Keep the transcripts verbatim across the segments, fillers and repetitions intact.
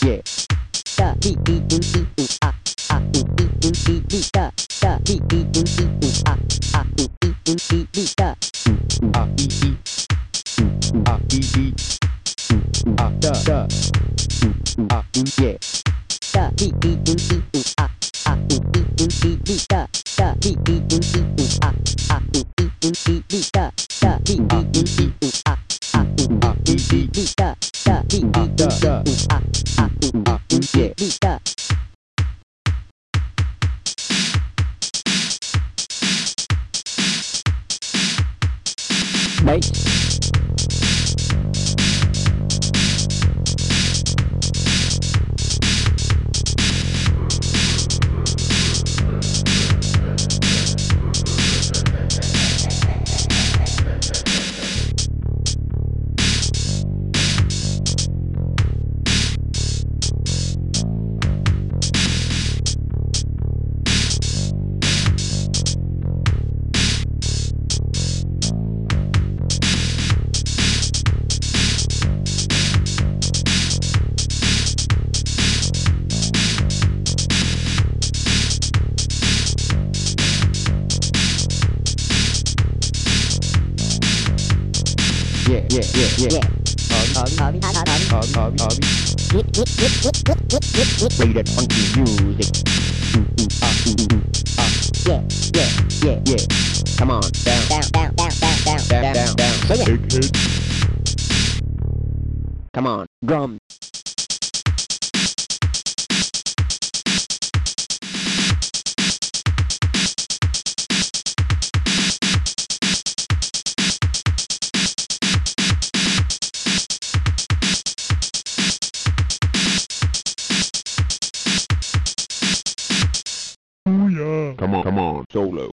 yeah. Da di di do di do ah ah do di do di di da da di di do di do ah ah do di do di di da ah di di ah di di ah da da ah do yeah. Da di di do di do ah ah do di do di di da da di di do di do ah ah do di do di di da da di di do di do ah ah do di di di da da di di do di do ah ah do di di di da. Bass. Yeah, yeah, yeah, yeah. Hobby, hobby, hobby, hobby, hobby, hobby. Play that funky music. Ooh, ooh, ah, ooh, ooh, ah. Yeah, yeah, yeah, yeah. Come on, down, down, down, down, down, down, down, down. Bring it. Egghead. Come on, drum. Come on, come on, solo.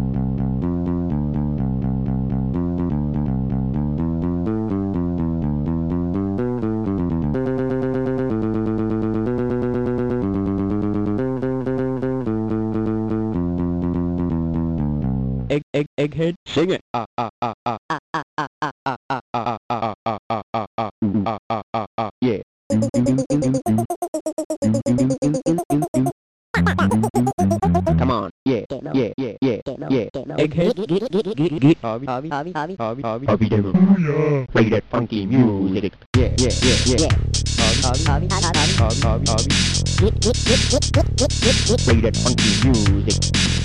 Egg, egg, egghead, sing it. Ah, ah, ah, ah, ah, ah, ah, ah, ah, ah, ah, ah, ah, ah, ah, ah, ah, ah, ah, yeah. Come on, yeah, yeah, yeah, yeah, yeah. Egghead, hobby, hobby, hobby, hobby, hobby, hobby, hobby demo. Play that funky music. Yeah, yeah, yeah, yeah. Hobby, hobby, hobby, hobby, hobby, hobby. Play that funky music.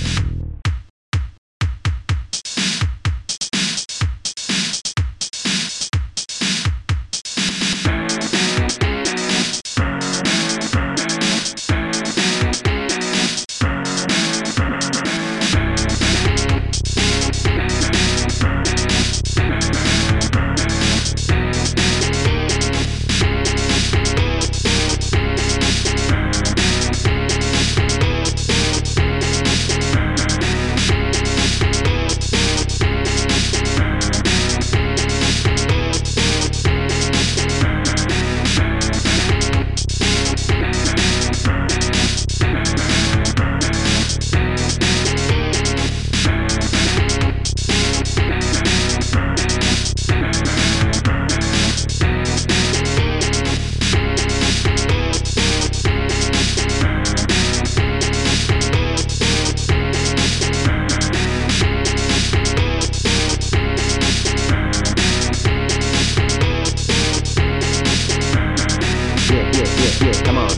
Yeah, come on.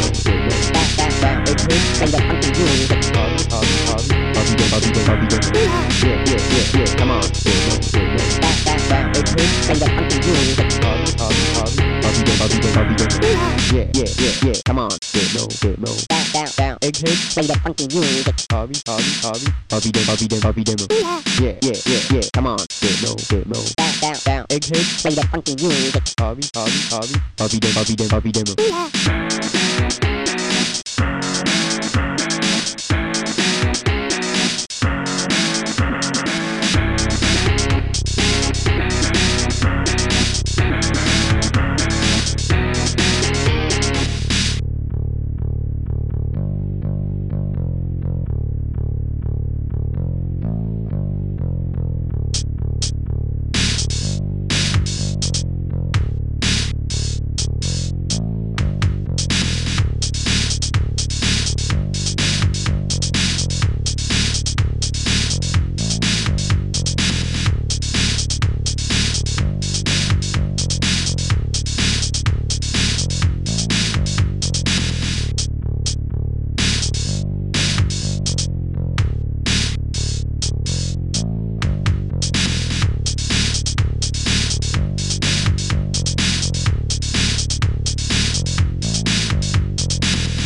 Play that funky music. Hobby, hobby, hobby, hobby, hobby, hobby, hobby. Yeah, yeah, yeah, yeah, come on. Play that funky music. Hobby, hobby, hobby, hobby, hobby, hobby, hobby. Yeah, yeah, yeah, yeah, come on. No, no. Down, down, down. Egghead, play that funky music. Hobby, hobby, hobby, hobby, hobby, hobby, hobby. Yeah, yeah, yeah, yeah, come on. No, no. Down, down, down. Egghead, play that funky music. Hobby, hobby, hobby, hobby, hobby, hobby, hobby.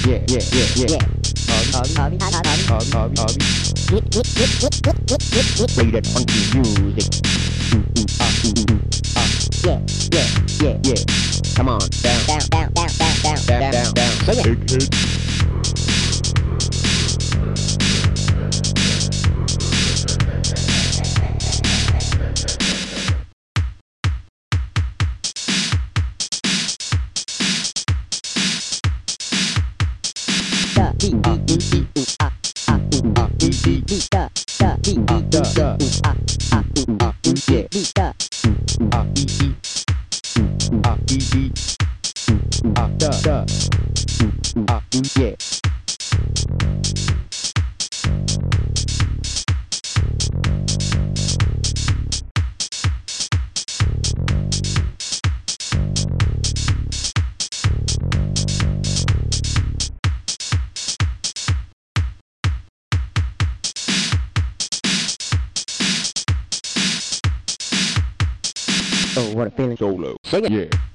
yeah, yeah, yeah, yeah. Hobby, hobby, hobby, hobby, hobby, hobby. Play that funky music. Ooh, ooh, ah, ooh, ooh, ah. Yeah, yeah, yeah, yeah. Come on, down, down, down, down, down, down, down, down. Sing it. Big hit. Da dee dee dee dee ooh ah ah ooh ah dee dee dee da da dee dee dee dee ooh ah ah ooh ah dee dee dee da ooh ah dee dee ooh ah dee dee ooh ah da da ooh ah dee yeah. Oh, what a feeling. Solo. Sing it. Yeah.